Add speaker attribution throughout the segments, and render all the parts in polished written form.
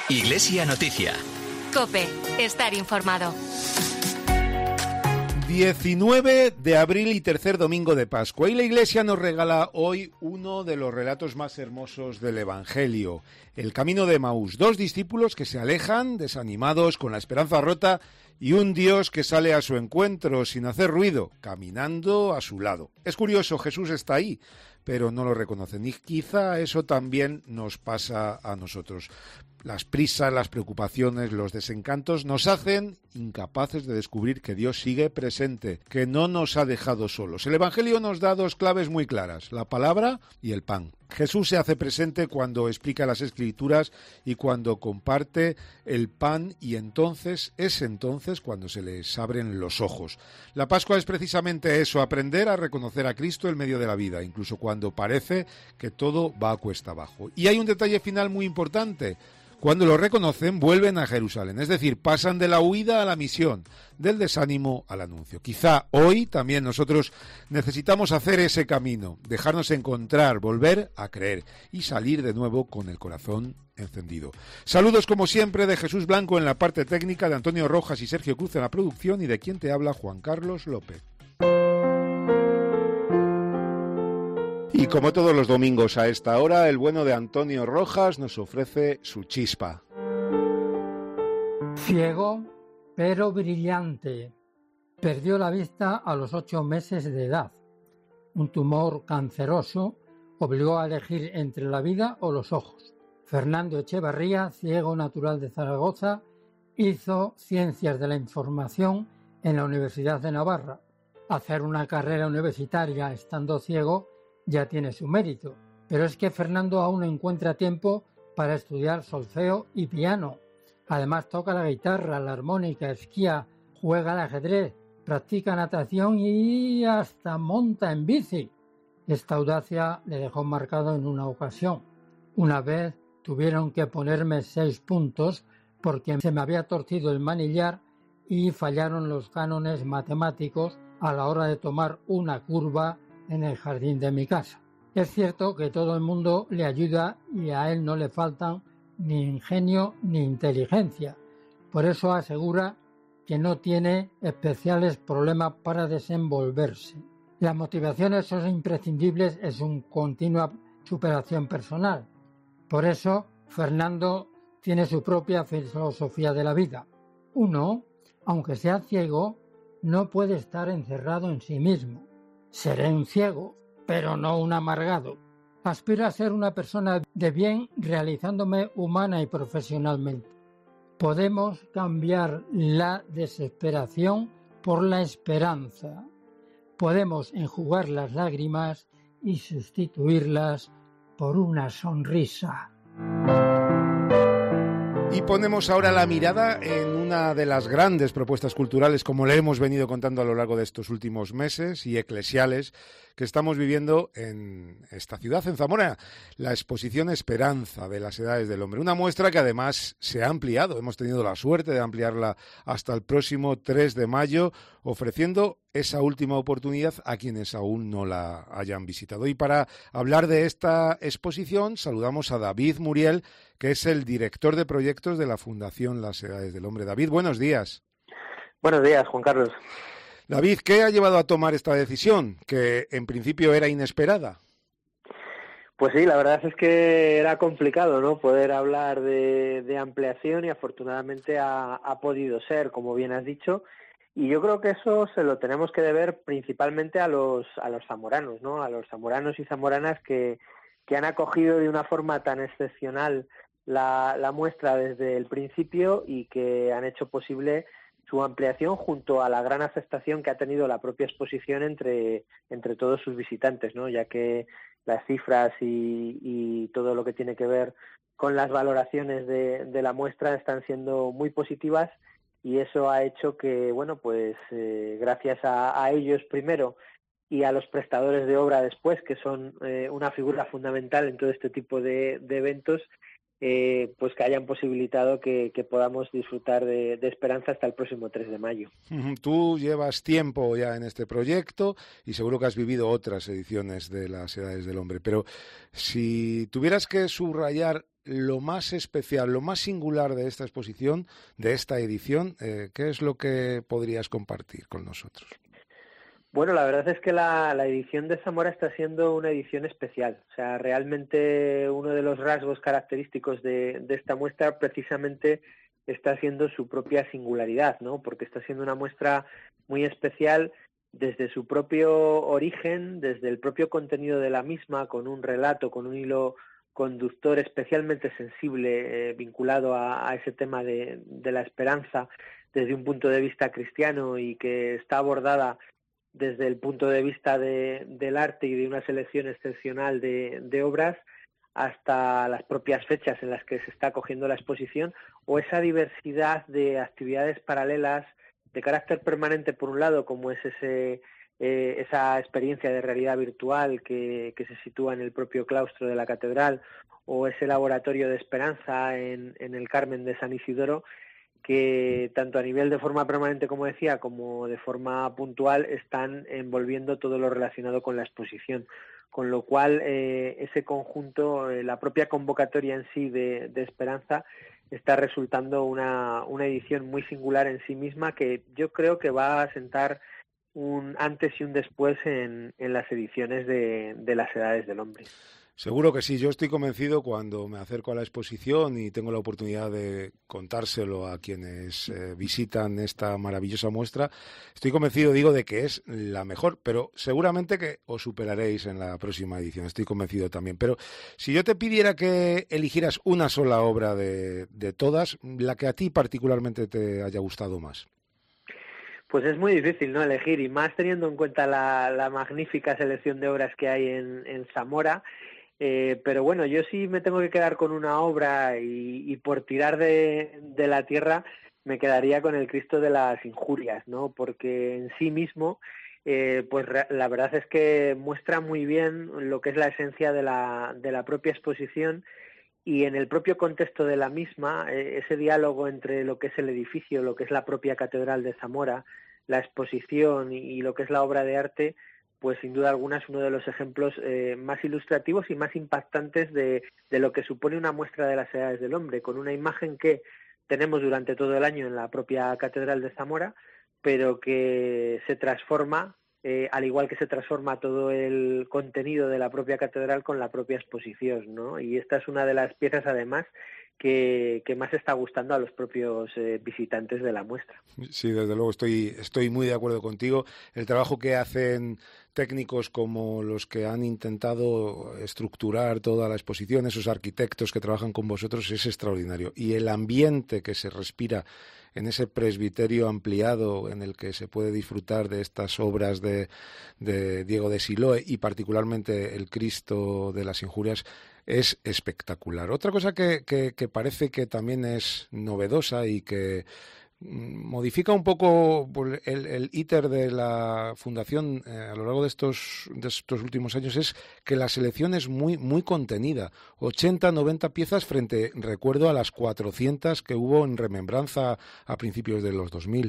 Speaker 1: Iglesia Noticia.
Speaker 2: COPE. Estar informado.
Speaker 3: 19 de abril y tercer domingo de Pascua. Y la Iglesia nos regala hoy uno de los relatos más hermosos del Evangelio. El camino de Emaús. Dos discípulos que se alejan, desanimados, con la esperanza rota, y un Dios que sale a su encuentro sin hacer ruido, caminando a su lado. Es curioso, Jesús está ahí, pero no lo reconocen. Y quizá eso también nos pasa a nosotros. Las prisas, las preocupaciones, los desencantos nos hacen incapaces de descubrir que Dios sigue presente, que no nos ha dejado solos. El Evangelio nos da dos claves muy claras, la palabra y el pan. Jesús se hace presente cuando explica las Escrituras y cuando comparte el pan, y es entonces cuando se les abren los ojos. La Pascua es precisamente eso, aprender a reconocer a Cristo en medio de la vida, incluso cuando parece que todo va a cuesta abajo. Y hay un detalle final muy importante. Cuando lo reconocen, vuelven a Jerusalén, es decir, pasan de la huida a la misión, del desánimo al anuncio. Quizá hoy también nosotros necesitamos hacer ese camino, dejarnos encontrar, volver a creer y salir de nuevo con el corazón encendido. Saludos como siempre de Jesús Blanco en la parte técnica, de Antonio Rojas y Sergio Cruz en la producción y de quien te habla, Juan Carlos López. Y como todos los domingos a esta hora, el bueno de Antonio Rojas nos ofrece su chispa.
Speaker 4: Ciego, pero brillante. Perdió la vista a los 8 meses de edad. Un tumor canceroso obligó a elegir entre la vida o los ojos. Fernando Echevarría, ciego natural de Zaragoza, hizo Ciencias de la Información en la Universidad de Navarra. Hacer una carrera universitaria estando ciego ya tiene su mérito, pero es que Fernando aún no encuentra tiempo para estudiar solfeo y piano. Además toca la guitarra, la armónica, esquía, juega al ajedrez, practica natación y hasta monta en bici. Esta audacia le dejó marcado en una ocasión. Una vez tuvieron que ponerme 6 puntos porque se me había torcido el manillar y fallaron los cánones matemáticos a la hora de tomar una curva en el jardín de mi casa. Es cierto que todo el mundo le ayuda y a él no le faltan ni ingenio ni inteligencia. Por eso asegura que no tiene especiales problemas para desenvolverse. Las motivaciones son imprescindibles en su continua superación personal. Por eso Fernando tiene su propia filosofía de la vida. Uno, aunque sea ciego, no puede estar encerrado en sí mismo. Seré un ciego, pero no un amargado. Aspiro a ser una persona de bien realizándome humana y profesionalmente. Podemos cambiar la desesperación por la esperanza. Podemos enjugar las lágrimas y sustituirlas por una sonrisa.
Speaker 3: Y ponemos ahora la mirada en una de las grandes propuestas culturales, como le hemos venido contando a lo largo de estos últimos meses, y eclesiales, que estamos viviendo en esta ciudad, en Zamora, la exposición Esperanza de las Edades del Hombre. Una muestra que además se ha ampliado, hemos tenido la suerte de ampliarla hasta el próximo 3 de mayo, ofreciendo esa última oportunidad a quienes aún no la hayan visitado. Y para hablar de esta exposición, saludamos a David Muriel, que es el director de proyectos de la Fundación Las Edades del Hombre. David, buenos días.
Speaker 5: Buenos días, Juan Carlos.
Speaker 3: David, ¿qué ha llevado a tomar esta decisión, que en principio era inesperada?
Speaker 5: Pues sí, la verdad es que era complicado, ¿no?, poder hablar de ampliación, y afortunadamente ha podido ser, como bien has dicho. Y yo creo que eso se lo tenemos que deber principalmente a los zamoranos, ¿no?, a los zamoranos y zamoranas que han acogido de una forma tan excepcional la muestra desde el principio, y que han hecho posible su ampliación junto a la gran aceptación que ha tenido la propia exposición entre todos sus visitantes, ¿no?, ya que las cifras y todo lo que tiene que ver con las valoraciones de la muestra están siendo muy positivas, y eso ha hecho que, bueno, pues gracias a ellos primero y a los prestadores de obra después, que son una figura fundamental en todo este tipo de eventos, pues que hayan posibilitado que podamos disfrutar de Esperanza hasta el próximo 3 de mayo.
Speaker 3: Tú llevas tiempo ya en este proyecto y seguro que has vivido otras ediciones de las Edades del Hombre, pero si tuvieras que subrayar lo más especial, lo más singular de esta exposición, de esta edición, ¿qué es lo que podrías compartir con nosotros?
Speaker 5: Bueno, la verdad es que la edición de Zamora está siendo una edición especial. O sea, realmente uno de los rasgos característicos de esta muestra precisamente está siendo su propia singularidad, ¿no? Porque está siendo una muestra muy especial desde su propio origen, desde el propio contenido de la misma, con un relato, con un hilo conductor especialmente sensible vinculado a ese tema de la esperanza desde un punto de vista cristiano y que está abordada desde el punto de vista del arte y de una selección excepcional de obras hasta las propias fechas en las que se está cogiendo la exposición, o esa diversidad de actividades paralelas de carácter permanente por un lado, como es esa experiencia de realidad virtual que se sitúa en el propio claustro de la catedral, o ese laboratorio de esperanza en el Carmen de San Isidoro, que tanto a nivel de forma permanente, como decía, como de forma puntual, están envolviendo todo lo relacionado con la exposición. Con lo cual, ese conjunto, la propia convocatoria en sí de Esperanza, está resultando una edición muy singular en sí misma, que yo creo que va a sentar un antes y un después en las ediciones de las Edades del Hombre.
Speaker 3: Seguro que sí, yo estoy convencido cuando me acerco a la exposición y tengo la oportunidad de contárselo a quienes visitan esta maravillosa muestra, estoy convencido, digo, de que es la mejor, pero seguramente que os superaréis en la próxima edición, estoy convencido también. Pero si yo te pidiera que eligieras una sola obra de todas, la que a ti particularmente te haya gustado más.
Speaker 5: Pues es muy difícil, ¿no?, elegir, y más teniendo en cuenta la magnífica selección de obras que hay en Zamora. Pero bueno, yo sí me tengo que quedar con una obra y por tirar de la tierra me quedaría con el Cristo de las Injurias, ¿no? Porque en sí mismo, pues la verdad es que muestra muy bien lo que es la esencia de la propia exposición, y en el propio contexto de la misma, ese diálogo entre lo que es el edificio, lo que es la propia Catedral de Zamora, la exposición y lo que es la obra de arte, pues sin duda alguna es uno de los ejemplos más ilustrativos y más impactantes de lo que supone una muestra de las Edades del Hombre, con una imagen que tenemos durante todo el año en la propia Catedral de Zamora, pero que se transforma, al igual que se transforma todo el contenido de la propia catedral con la propia exposición, ¿no? Y esta es una de las piezas, además, que más está gustando a los propios visitantes de la muestra.
Speaker 3: Sí, desde luego estoy muy de acuerdo contigo. El trabajo que hacen técnicos como los que han intentado estructurar toda la exposición, esos arquitectos que trabajan con vosotros, es extraordinario. Y el ambiente que se respira en ese presbiterio ampliado en el que se puede disfrutar de estas obras de Diego de Siloé y particularmente el Cristo de las Injurias es espectacular. Otra cosa que parece que también es novedosa y que modifica un poco el íter de la Fundación a lo largo de estos últimos años es que la selección es muy contenida. 80, 90 piezas frente, recuerdo, a las 400 que hubo en Remembranza a principios de los 2000.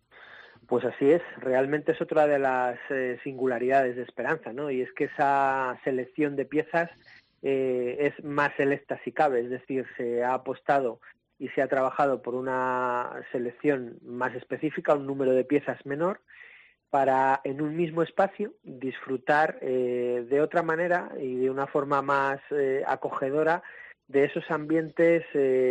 Speaker 5: Pues así es, realmente es otra de las singularidades de Esperanza, ¿no? Y es que esa selección de piezas es más selecta si cabe, es decir, se ha apostado y se ha trabajado por una selección más específica, un número de piezas menor, para en un mismo espacio disfrutar de otra manera y de una forma más acogedora de esos ambientes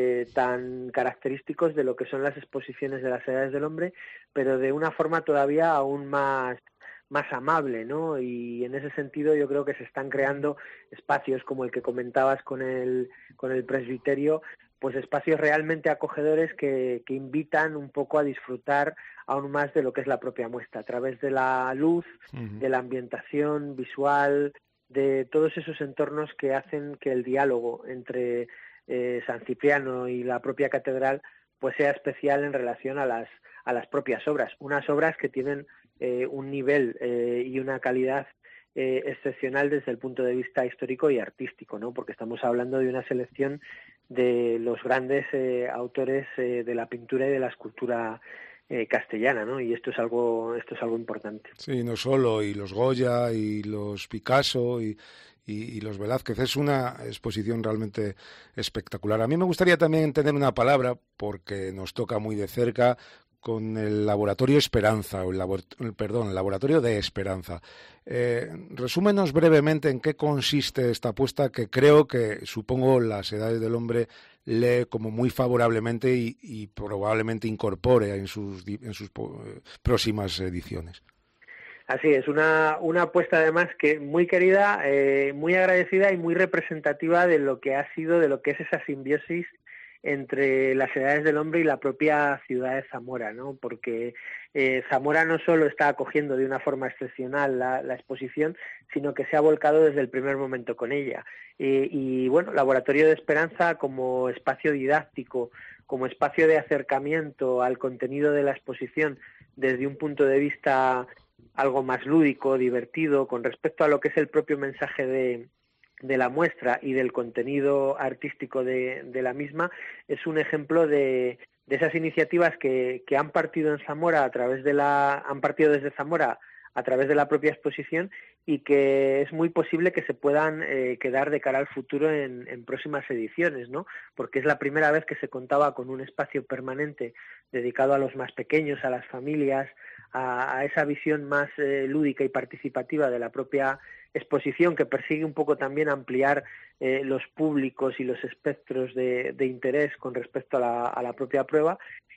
Speaker 5: tan característicos de lo que son las exposiciones de las Edades del Hombre, pero de una forma todavía aún más amable, ¿no? Y en ese sentido yo creo que se están creando espacios como el que comentabas con el presbiterio, pues espacios realmente acogedores que invitan un poco a disfrutar aún más de lo que es la propia muestra, a través de la luz, de la ambientación visual, de todos esos entornos que hacen que el diálogo entre San Cipriano y la propia catedral pues sea especial en relación a las propias obras, unas obras que tienen un nivel y una calidad excepcional desde el punto de vista histórico y artístico, ¿no? Porque estamos hablando de una selección de los grandes autores de la pintura y de la escultura castellana, ¿no? Y esto es algo importante.
Speaker 3: Sí, no solo, y los Goya y los Picasso y y los Velázquez. Es una exposición realmente espectacular. A mí me gustaría también tener una palabra, porque nos toca muy de cerca, con el Laboratorio Esperanza, el Laboratorio de Esperanza. Resúmenos brevemente en qué consiste esta apuesta, que creo que, supongo, las Edades del Hombre lee como muy favorablemente y probablemente incorpore en sus próximas ediciones.
Speaker 5: Así es, una apuesta además que muy querida, muy agradecida y muy representativa de lo que ha sido, de lo que es esa simbiosis entre las Edades del Hombre y la propia ciudad de Zamora, ¿no? Porque Zamora no solo está acogiendo de una forma excepcional la exposición, sino que se ha volcado desde el primer momento con ella. Y bueno, Laboratorio de Esperanza como espacio didáctico, como espacio de acercamiento al contenido de la exposición desde un punto de vista algo más lúdico, divertido, con respecto a lo que es el propio mensaje de la muestra y del contenido artístico de la misma, es un ejemplo de esas iniciativas que han partido en Zamora han partido desde Zamora a través de la propia exposición, y que es muy posible que se puedan quedar de cara al futuro en próximas ediciones, ¿no? Porque es la primera vez que se contaba con un espacio permanente dedicado a los más pequeños, a las familias, a esa visión más lúdica y participativa de la propia exposición, que persigue un poco también ampliar los públicos y los espectros de interés con respecto a la propia prueba,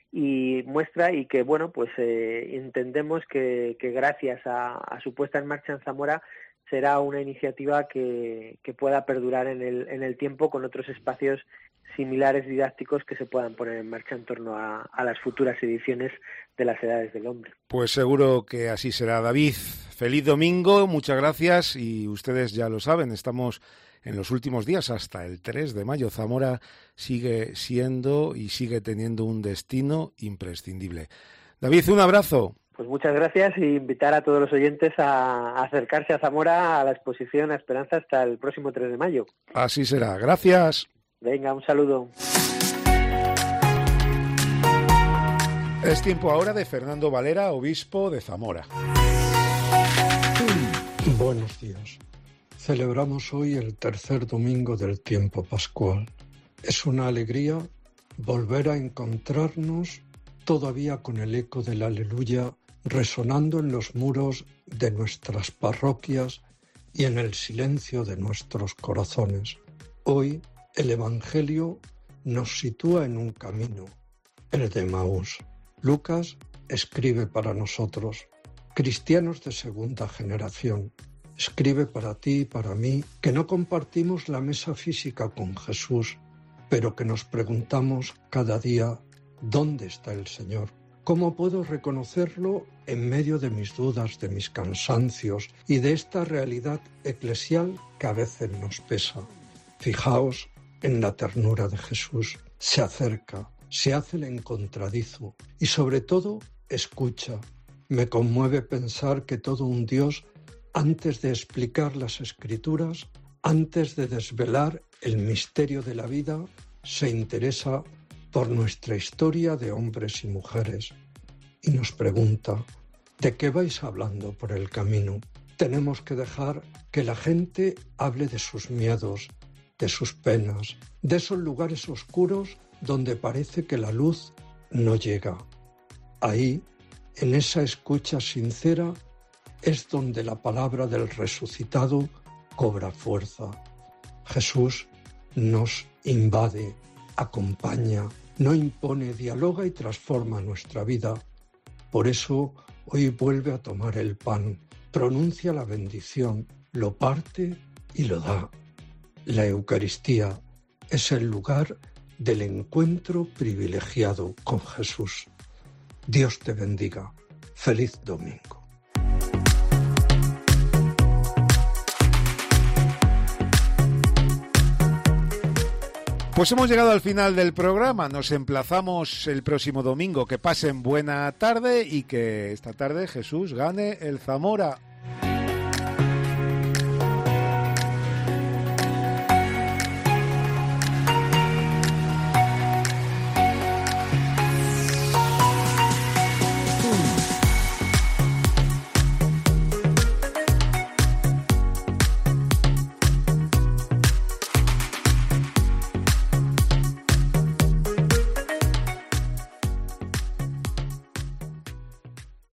Speaker 5: y muestra, y que bueno, pues entendemos que gracias a su puesta en marcha en Zamora será una iniciativa que pueda perdurar en el tiempo, con otros espacios similares didácticos que se puedan poner en marcha en torno a las futuras ediciones de las Edades del Hombre.
Speaker 3: Pues seguro que así será. David, feliz domingo, muchas gracias, y ustedes ya lo saben, estamos en los últimos días hasta el 3 de mayo. Zamora sigue siendo y sigue teniendo un destino imprescindible. David, un abrazo.
Speaker 5: Pues muchas gracias, y invitar a todos los oyentes a acercarse a Zamora, a la exposición A Esperanza, hasta el próximo 3 de mayo.
Speaker 3: Así será. Gracias.
Speaker 5: Venga, un saludo.
Speaker 3: Es tiempo ahora de Fernando Valera, obispo de Zamora.
Speaker 1: Buenos días. Celebramos hoy el tercer domingo del tiempo pascual. Es una alegría volver a encontrarnos todavía con el eco del Aleluya resonando en los muros de nuestras parroquias y en el silencio de nuestros corazones. Hoy el Evangelio nos sitúa en un camino, el de Emaús. Lucas escribe para nosotros, cristianos de segunda generación. Escribe para ti y para mí, que no compartimos la mesa física con Jesús, pero que nos preguntamos cada día, ¿dónde está el Señor? ¿Cómo puedo reconocerlo en medio de mis dudas, de mis cansancios y de esta realidad eclesial que a veces nos pesa? Fijaos en la ternura de Jesús. Se acerca, se hace el encontradizo y sobre todo escucha. Me conmueve pensar que todo un Dios, antes de explicar las Escrituras, antes de desvelar el misterio de la vida, se interesa por nuestra historia de hombres y mujeres y nos pregunta, ¿de qué vais hablando por el camino? Tenemos que dejar que la gente hable de sus miedos, de sus penas, de esos lugares oscuros donde parece que la luz no llega. Ahí, en esa escucha sincera, es donde la palabra del resucitado cobra fuerza. Jesús nos invade, acompaña, no impone, dialoga y transforma nuestra vida. Por eso hoy vuelve a tomar el pan, pronuncia la bendición, lo parte y lo da. La Eucaristía es el lugar del encuentro privilegiado con Jesús. Dios te bendiga. Feliz domingo.
Speaker 3: Pues hemos llegado al final del programa. Nos emplazamos el próximo domingo. Que pasen buena tarde y que esta tarde Jesús gane el Zamora.